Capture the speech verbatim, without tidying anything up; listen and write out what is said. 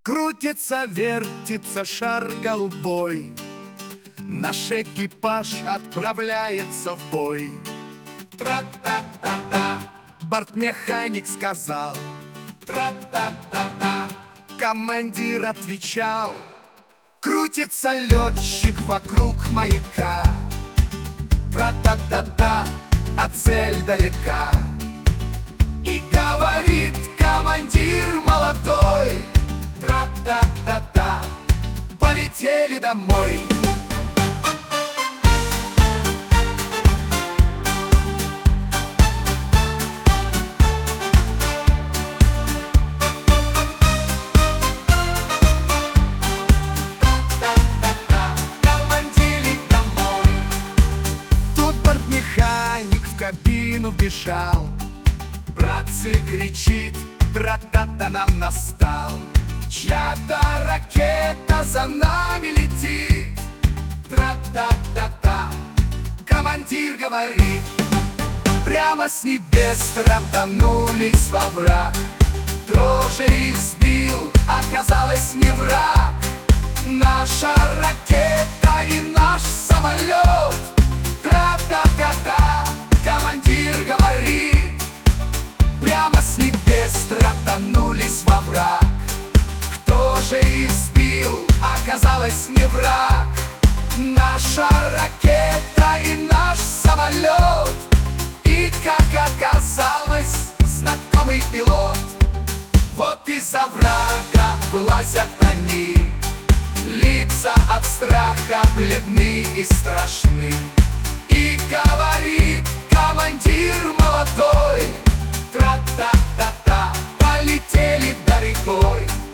Крутится, вертится шар голубой, наш экипаж отправляется в бой. Тра-та-та-та, бортмеханик сказал. Тра-та-та-та, командир отвечал. Крутится летчик вокруг маяка. Тра-та-та-та, а цель далека. И говорит командир молодой: тра-та-та-та, полетели домой. В кабину бежал, братцы, кричит: тра-та-та, нам настал. Чья-то ракета за нами летит. Тра-та-та-та, командир говорит. Прямо с небес траванулись во враг. Кто же их сбил, оказалось не враг. Наша ракета и наш самолет. Тра-та-та-та, командир говорит. Прямо с небес тратанулись во враг. Кто же их сбил, оказалось не враг. Наша ракета и наш самолет. И, как оказалось, знакомый пилот. Вот из-за врага вылазят они. Лица от страха бледны и страшны. И говорит командир молодой: тра-та-та-та, полетели далеко.